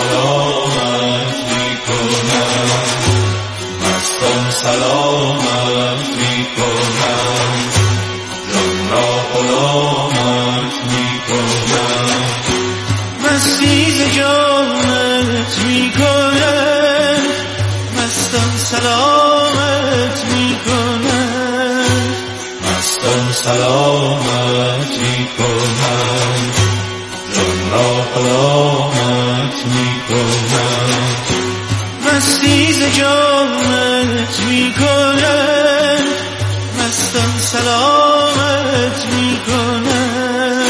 غلامت میکنم، مستان سلامت میکنم، جان را غلامت میکنم. مستی ز جانت میکنم، مستان سلامت میکنم، مستان سلامت میکنم، جان را غلامت میکنم. مستی ز جانت میکنم، مستان سلامت میکنم.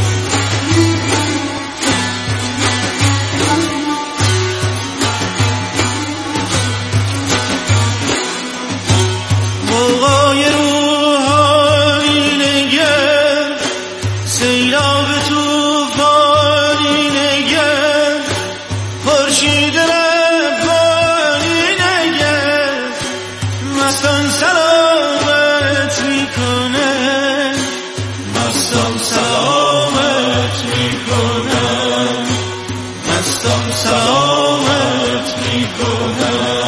موقعی روحانی نگر، سیلاب توفانی نگر، خورشید ربانی نگر، مستان سلامت میکنه، مستان سلامت میکنه، مستان سلامت میکنه.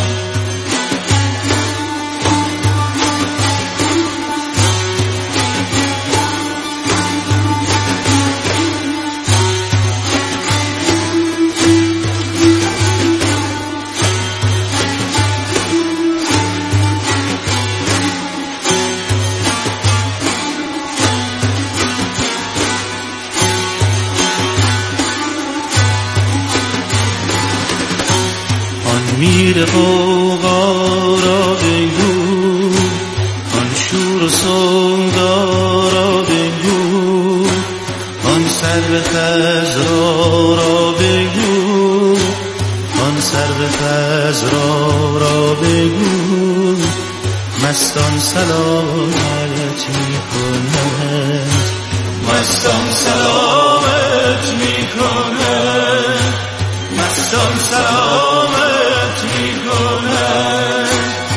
میر غوغا را بگو، آن شور و سودا را بگو، آن سرو خضرا را بگو، آن سرو خضرا را بگو، مستان سلامت میکنند، مستان سلامت میکنند، مستان سلامت میکنند.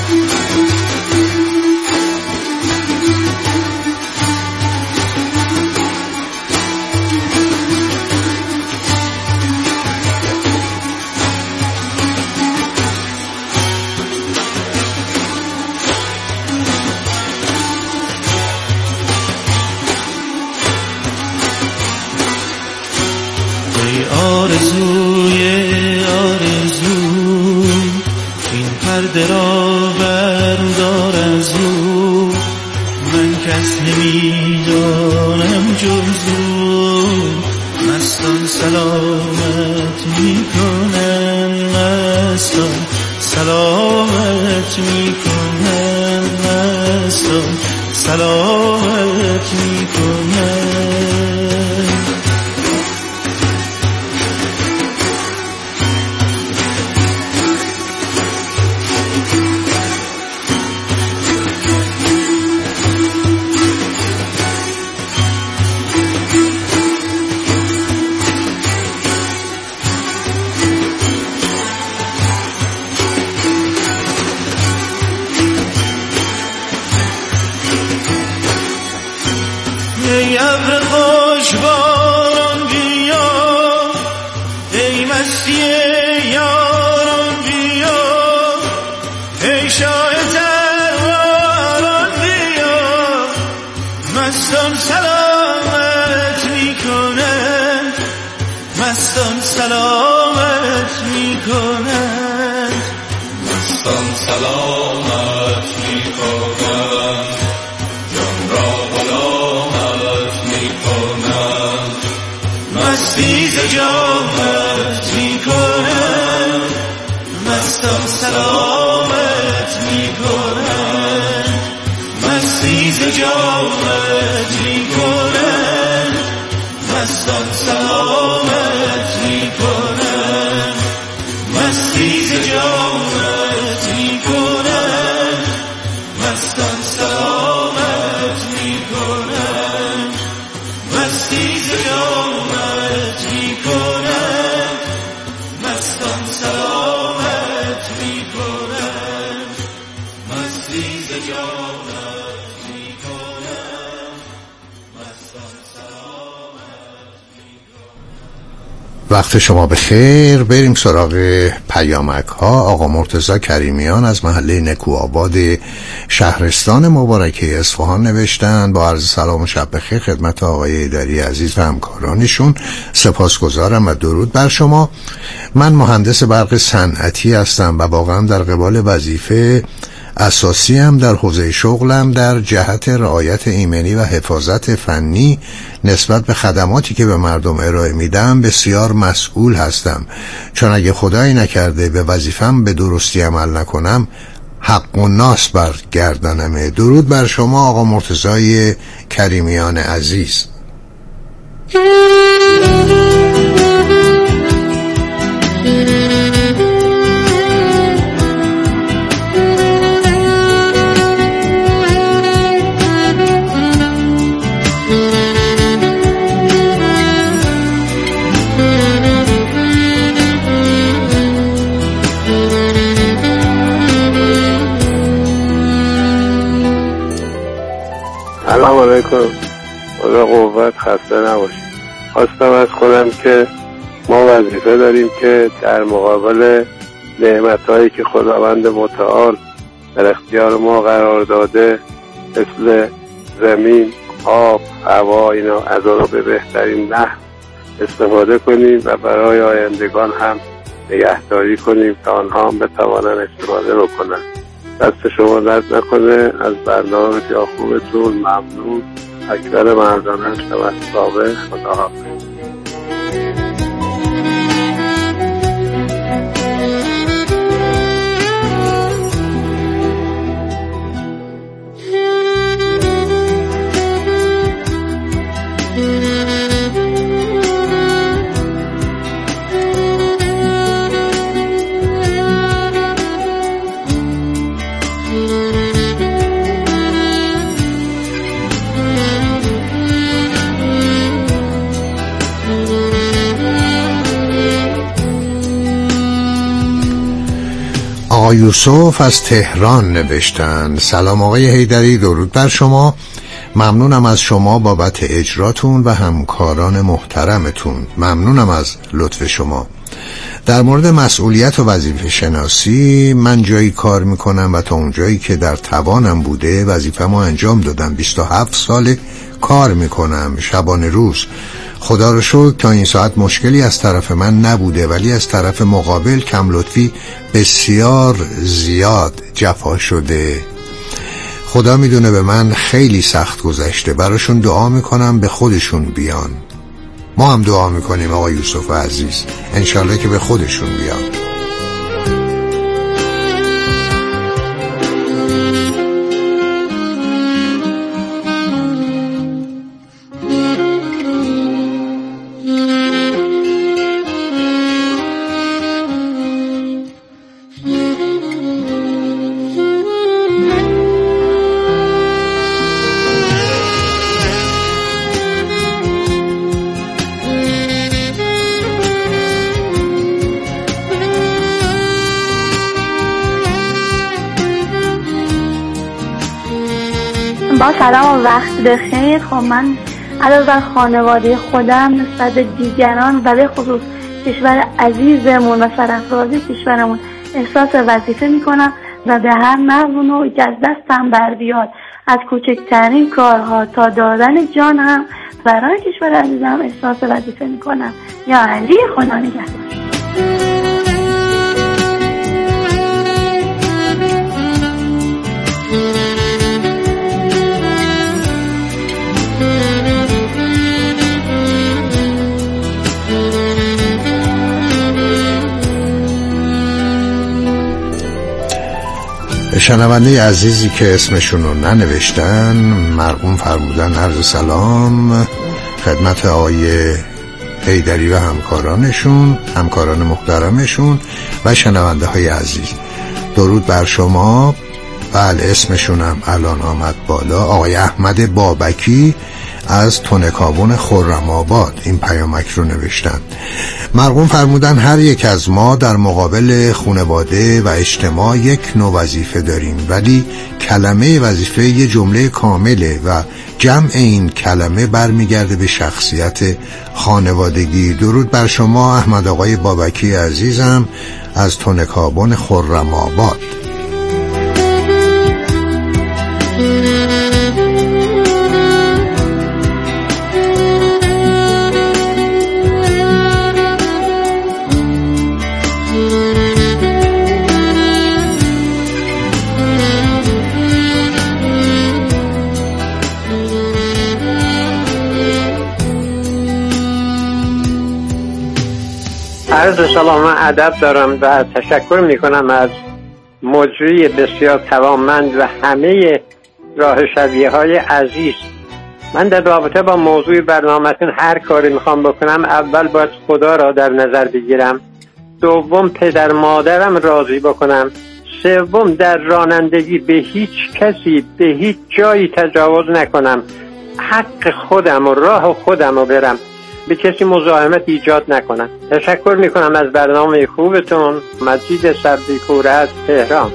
ای آرزوی آرزو، این پرده را بردار از او، من کس نمیدانم جز او، مستان سلامت میکنم، مستان سلامت میکنم، مستان سلامت میکنم. ای ابر خوشباران بیا، ای مستی یاران بیا، ای شاه تروران بیا، مستان سلامت میکنند، مستان سلامت میکنند، مستان سلامت میکنند، جان را غلامت میکنند. مستی ز جانت میکنند، مستان سلامت میکنند، مستی ز جانت میکنند، مستان سلامت میکنند، مستی ز جانت میکنند، مستان سلامت میکنند، مستی ز جانت میکنند. وقت شما بخیر. بریم سراغ پیامک ها. آقا مرتضی کریمیان از محله نکوآباد شهرستان مبارکه اصفهان نوشتن: با عرض سلام و شب بخیر خدمت آقای حیدری عزیز و همکارانشون. سپاسگزارم و درود بر شما. من مهندس برق صنعتی هستم و واقعا در قبال وظیفه اساسی هم در حوزه شغلم در جهت رعایت ایمنی و حفاظت فنی نسبت به خدماتی که به مردم ارائه میدم بسیار مسئول هستم، چون اگه خدایی نکرده به وظیفم به درستی عمل نکنم حق و ناس بر گردنمه. درود بر شما آقا مرتضی کریمیان عزیز. سلام علیکم. خدا قوت، خسته نباشید. خواستم از خودم که ما وظیفه داریم که در مقابل نعمت‌هایی که خداوند متعال در اختیار ما قرار داده مثل زمین، آب، هوا، اینا از آن به بهترین نحو استفاده کنیم و برای آیندگان هم نگهداری کنیم تا آنها هم بتوانند استفاده بکنند. دست شما درد نکنه. از برنامه بسیار خوبتون ممنون. اکبر مردانه شمستابه. خدا حافظ. آقا یوسف از تهران نوشتن: سلام آقای حیدری، درود بر شما. ممنونم از شما بابت اجراتون و همکاران محترمتون. ممنونم از لطف شما. در مورد مسئولیت و وظیفه شناسی من جایی کار میکنم و تا اونجایی که در توانم بوده وظیفه‌مو انجام دادم. 27 سال کار میکنم شبانه روز. خدا رو شکر تا این ساعت مشکلی از طرف من نبوده، ولی از طرف مقابل کم لطفی بسیار زیاد جفا شده. خدا میدونه به من خیلی سخت گذشته. براشون دعا میکنم به خودشون بیان. ما هم دعا میکنیم آقا یوسف عزیز، انشالله که به خودشون بیان. با سلام و وقت بخیر. خب من علاوه بر خانواده خودم نسبت به دیگران و به خصوص کشور عزیزمون و سرفراز کشورمون احساس وظیفه میکنم و به هر مردم که از دستم بر بیاد از کوچکترین کارها تا دادن جان هم برای کشور عزیزم احساس وظیفه میکنم. یا علی، خدا نگهدار. شنونده عزیزی که اسمشون رو ننوشتن مرقوم فرمودن: عرض سلام خدمت آقای حیدری و همکاران محترمشون و شنونده های عزیز. درود بر شما. بله، اسمشونم الان آمد بالا. آقای احمد بابکی از تنکابون خرم آباد این پیامک رو نوشتن. مرحوم فرمودن هر یک از ما در مقابل خانواده و اجتماع یک نوع وظیفه داریم، ولی کلمه وظیفه یه جمله کامله و جمع این کلمه برمیگرده به شخصیت خانوادگی. درود بر شما احمد آقای بابکی عزیزم از تنکابون خرم آباد. عرض سلام و ادب دارم و تشکر میکنم از مجری بسیار توانمند و همه راه شبیه های عزیز. من در رابطه با موضوع برنامه‌تون هر کاری میخوام بکنم اول باید خدا را در نظر بگیرم، دوم پدر مادرم راضی بکنم، سوم در رانندگی به هیچ کسی به هیچ جایی تجاوز نکنم، حق خودم و راه خودم رو برم، به کسی مزاحمت ایجاد نکنم. تشکر میکنم از برنامه خوبتون. مجید صدیق‌پور از تهران.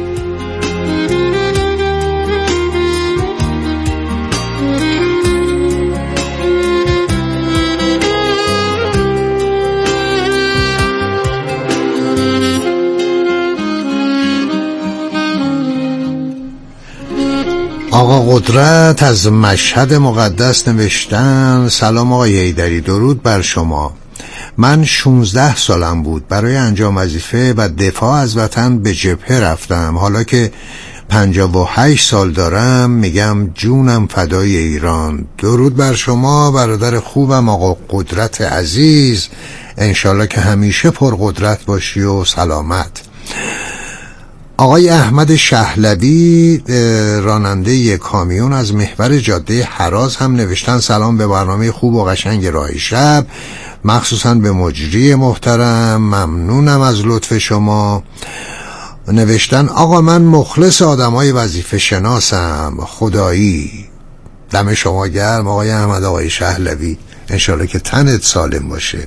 آقا قدرت از مشهد مقدس نوشتن سلام آقای حیدری، درود بر شما. من 16 سالم بود، برای انجام وظیفه و دفاع از وطن به جبهه رفتم. حالا که 58 سال دارم میگم جونم فدای ایران. درود بر شما برادر خوبم آقا قدرت عزیز، انشالله که همیشه پرقدرت باشی و سلامت. آقای احمد شهلوی راننده کامیون از محور جاده هراز هم نوشتن سلام به برنامه خوب و قشنگ راه شب، مخصوصا به مجری محترم، ممنونم از لطف شما. نوشتن آقا من مخلص آدمای وظیفه شناسم خدایی. دم شما گرم آقای احمد آقای شهلوی، انشالله که تنت سالم باشه.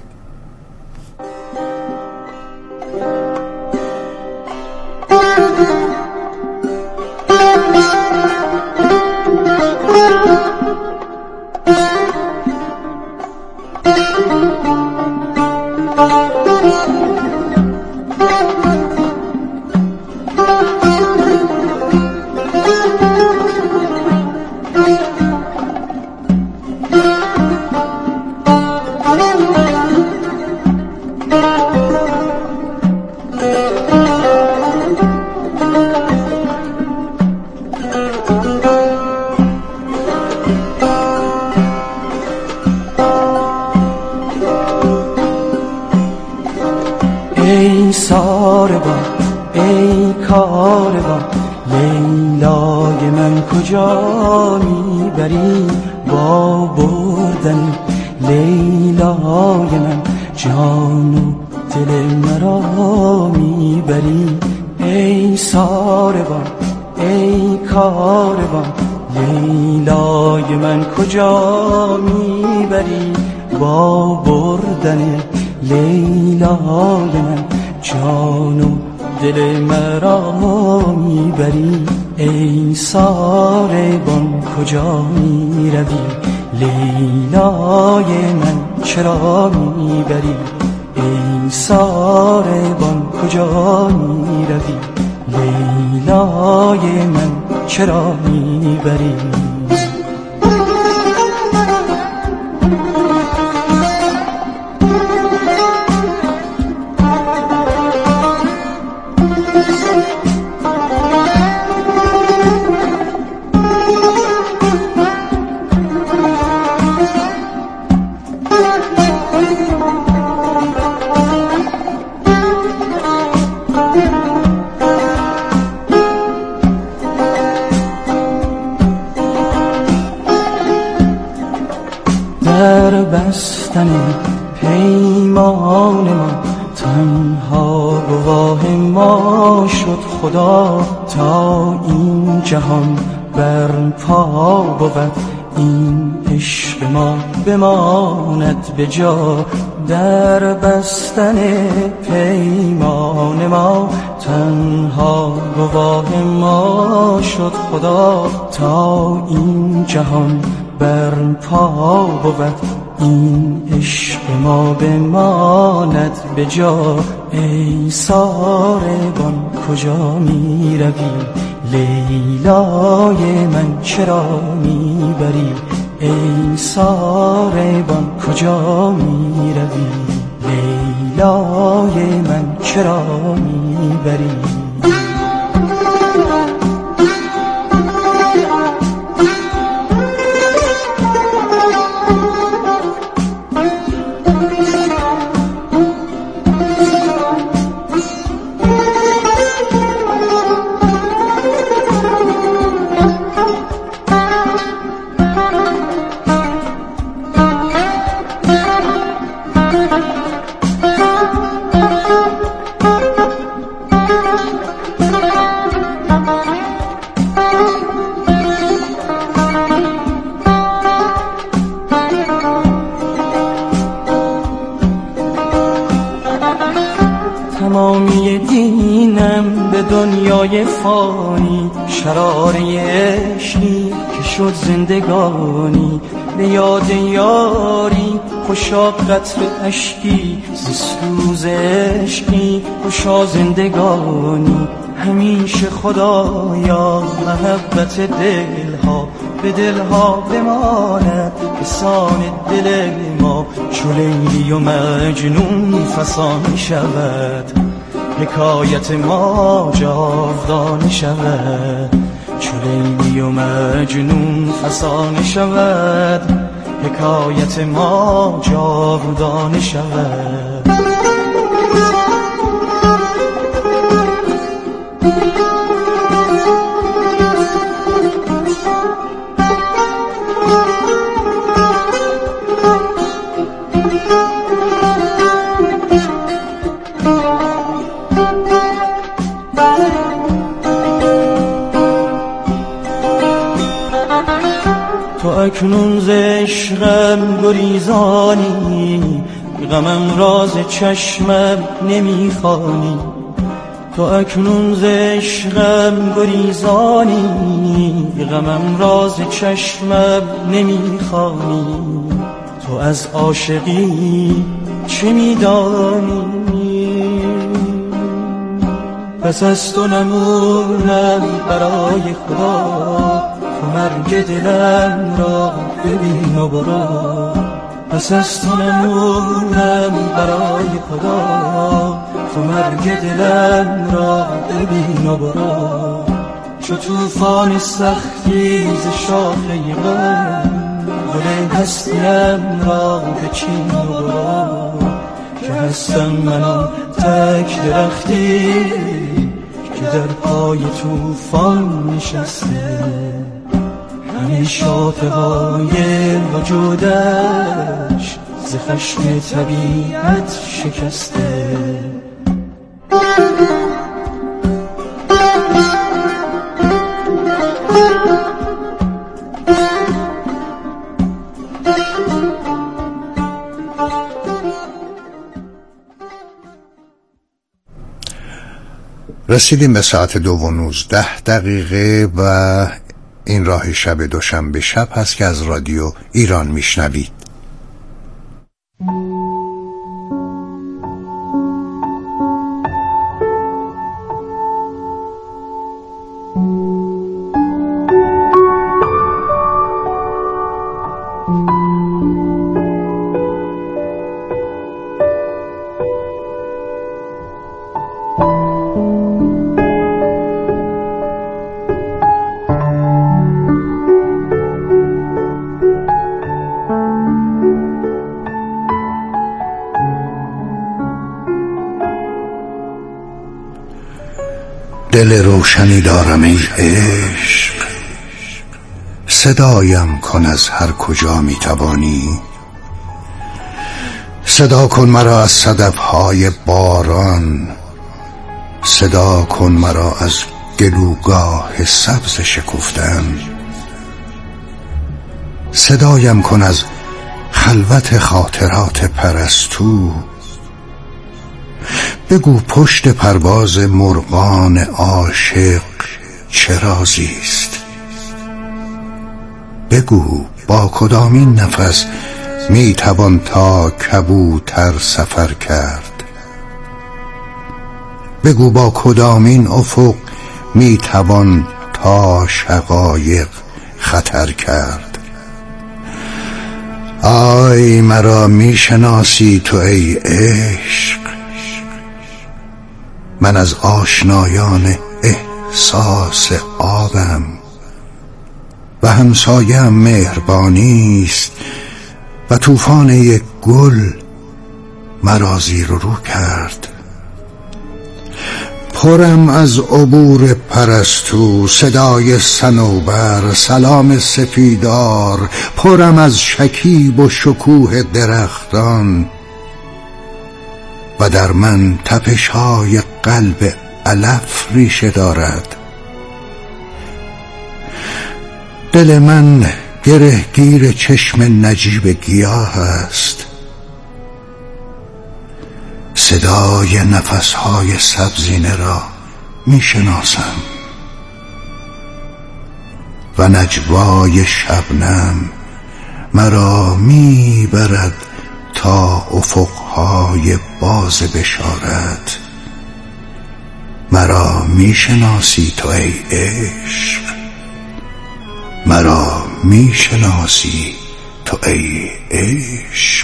ای ساربان ای کاروان، لیلای من کجا میبری؟ با بردن لیلای من جان و دل مرا میبری. ای ساربان ای کاروان، لیلای من کجا میبری؟ با بردن لیلای من جان و دل مرا میبری. ای ساربان کجا میروی؟ لیلای من چرا میبری؟ ای ساربان کجا میروی؟ لیلای من چرا میبری؟ در بستن پیمان ما تنها گواه ما شد خدا. تا این جهان برپا بود این عشق ما بماند به جا. در بستن پیمان ما تنها گواه ما شد خدا. تا این جهان برپا بود این عشق ما بماند به جا. ای ساربان کجا می روی؟ لیلای من چرا می بری؟ ای ساربان کجا می روی؟ لیلای من چرا می بری؟ تمامی دینم به دنیای فانی، شراره عشقی که شد زندگانی. به یاد یاری خوشا قطر اشکی، ز سوز عشقی خوشا زندگانی. همیشه خدایا محبت دلها به دلها بماند به سان دل ما. چو لیلی و مجنون فسانه شود حکایت ما جاودانه شود. چو لیلی و مجنون فسانه شود حکایت ما جاودانه شود. تو اکنون ز عشقم گریزانی، غمم راز چشمم نمیخوانی. تو اکنون ز عشقم گریزانی، غمم راز چشمم نمیخوانی. تو از عاشقی چه میدانی؟ پس از تو نمونم برای خدا، تو مرگ دلم را ببین و برو. پس از تو نمونم برای خدا، تو مرگ دلم را ببین و برو. چو توفان سختی ز شاخه غم، گل هستیم را بچین و برو. که هستم من آن تک درختی که در پای توفان نشسته، همه شاخه‌های وجودش ز خشم طبیعت شکسته. رسیدیم به ساعت 2:19 و این راه شب دوشنبه شب هست که از رادیو ایران میشنوید. دل روشنی دارم ای عشق، صدایم کن از هر کجا میتوانی. صدا کن مرا از صدفهای باران، صدا کن مرا از گلوگاه سبز شکفته‌ام. صدایم کن از خلوت خاطرات پرستو. بگو پشت پرواز مرغان عاشق چه رازیست. بگو با کدامین نفس میتوان تا کبوتر سفر کرد. بگو با کدامین افق میتوان تا شقایق خطر کرد. آی مرا میشناسی تو ای عشق، من از آشنایان احساس آبم و همسایم مهربانیست و طوفان یک گل مرا زیر و رو کرد. پرم از عبور پرستو، صدای صنوبر، سلام سپیدار، پرم از شکیب و شکوه درختان و در من تپش‌های قلب علف ریشه دارد. دل من گرهگیر چشم نجیب گیاه است. صدای نفسهای سبزینه را میشناسم و نجوای شبنم مرا میبرد تا افقهای باز بشارت. مرا میشناسی تو ای عشق، مرا میشناسی تو ای عشق،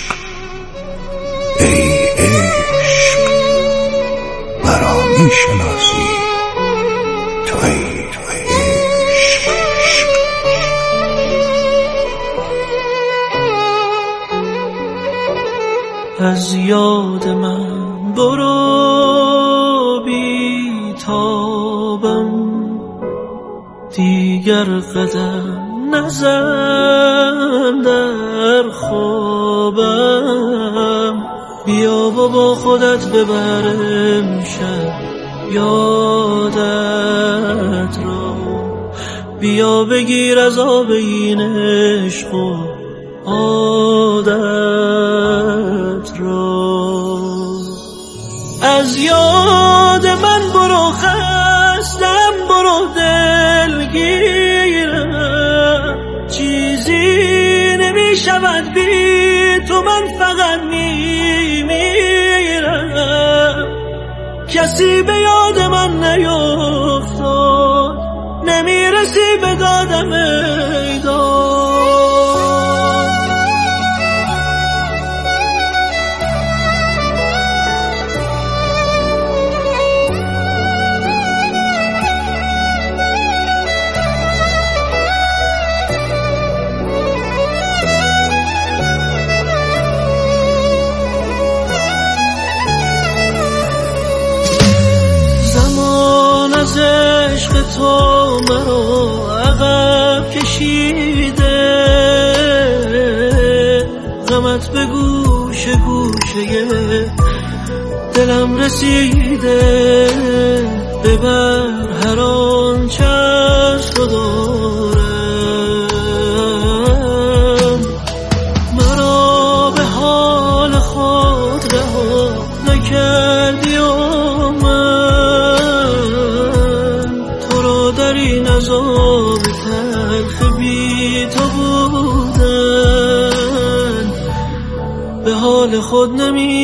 ای عشق، مرا میشناسی تو ای عشق. از یاد من برو بی تابم، دیگر قدم نزن در خوابم. بیا و با خودت ببرم شب یادت را، بیا بگیر از آب این عشق و عادت را. از یاد من برو خستم، برو دلگیرم، چیزی نمی شود بی تو، من فقط میمیرم. کسی به یاد من نیفتاد، نمیرسی به دادم ای داد. از عشق تو مرا عقب کشیده، غمت به گوش گوشه دلم رسیده. ببر هر آنچه از تو دارم، مرا به حال خود رها نکردی و در این عذاب تلخ بی تو بودن به حال خود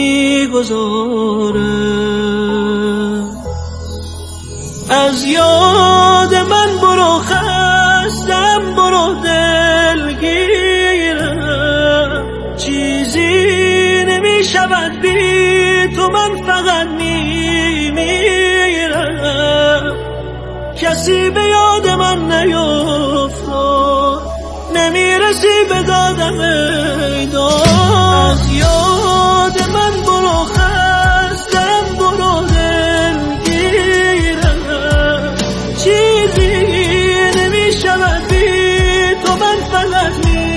نمیگذارم. از یاد من برو خستم، برو دلگیرم، چیزی نمی شود بی تو، من فقط میمیرم. کسی به یاد من نیفتاد، نمیرسی به دادم ای داد. از یاد من برو خستم، برو دلگیرم، چیزی نمی شود بی تو، من فقط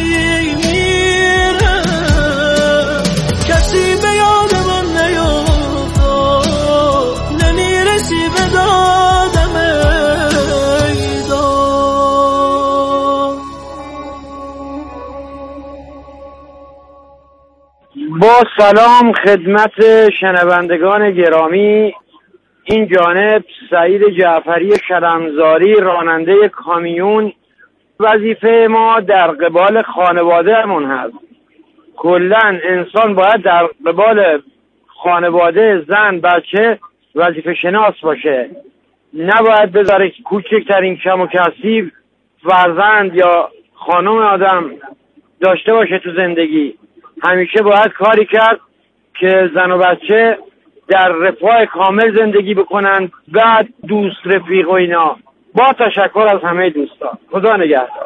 میمیرم. کسی به یاد من نیفتاد، نمیرسی به دادم ای داد. با سلام خدمت شنوندگان گرامی. این جانب سعید جعفری شلمزاری، راننده کامیون. وظیفه ما در قبال خانوادهمون هست. کلن انسان باید در قبال خانواده، زن، بچه وظیفه شناس باشه. نباید بذاره کوچکترین کم و کسیف فرزند یا خانم آدم داشته باشه تو زندگی. همیشه باید کاری کرد که زن و بچه در رفاه کامل زندگی بکنن، بعد دوست، رفیق و اینا. با تشکر از همه دوستان. خدا نگهدار.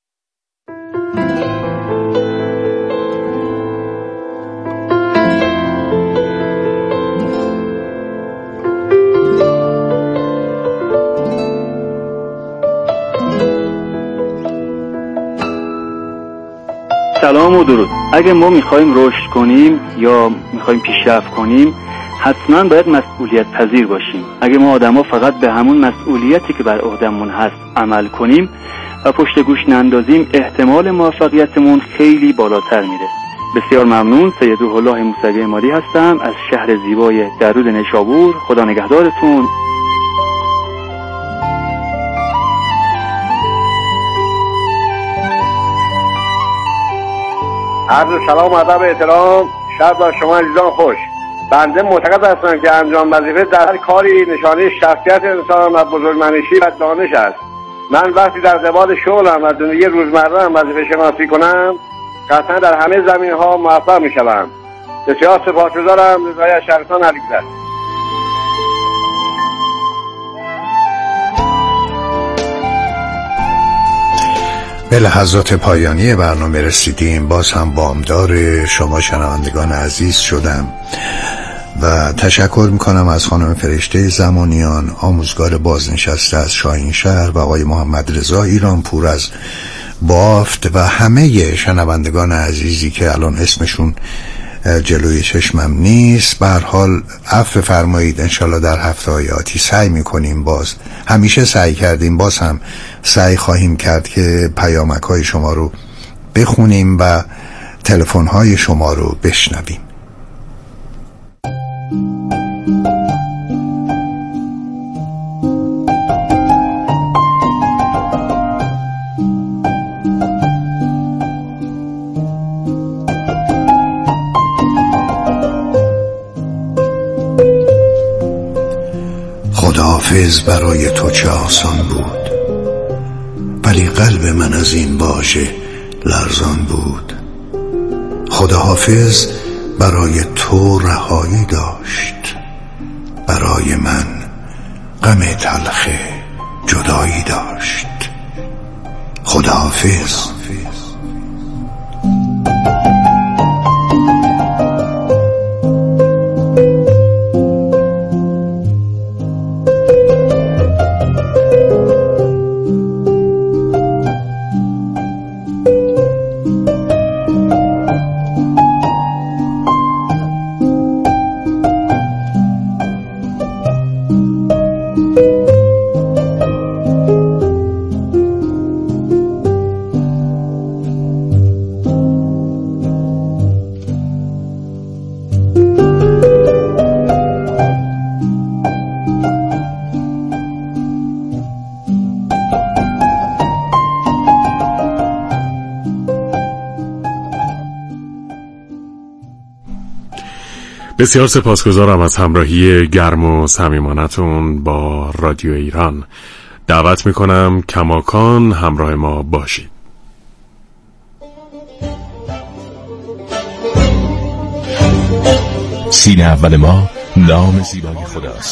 سلام و درود. اگه ما میخوایم رشد کنیم یا میخوایم پیشرفت کنیم، حتما باید مسئولیت پذیر باشیم. اگه ما آدما فقط به همون مسئولیتی که بر عهدمون هست عمل کنیم و پشت گوش نندازیم، احتمال موفقیتمون خیلی بالاتر میره. بسیار ممنون. سید روح الله موسوی مادی هستم از شهر زیبای درود نیشابور. خدا نگهدارتون. عرض سلام و ادب احترام. شب بر شما عزیزان خوش. بنده معتقد هستم که انجام وظیفه در هر کاری نشانه شخصیت انسان و بزرگمنشی و دانش است. من وقتی در قبال شغلم و زندگی روزمره‌ام وظیفه شناسی کنم، قطعا در همه زمین‌ها موفق می‌شوم. بسیار سپاسگزارم. رضای از شهرستان علیزاده. به لحظات پایانی برنامه رسیدیم. باز هم وامدار شما شنوندگان عزیز شدم و تشکر میکنم از خانم فرشته زمانیان، آموزگار بازنشسته از شاهینشهر، و آقای محمد رضا ایرانپور از بافت و همه شنوندگان عزیزی که الان اسمشون جلوی چشمم نیست. به هر حال عفو فرمایید. انشالله در هفته‌های آتی سعی میکنیم، باز همیشه سعی کردیم، باز هم سعی خواهیم کرد که پیامک‌های شما رو بخونیم و تلفن‌های شما رو بشنویم. خداحافظ برای تو چه آسان بود، ولی قلب من از این واژه لرزان بود. خداحافظ برای تو رهایی داشت، برای من غم تلخ جدایی داشت. خداحافظ. بسیار سپاسگزارم از همراهی گرم و صمیمانتون با رادیو ایران. دعوت میکنم کماکان همراه ما باشید. سینه اول ما نام زیبای خداست.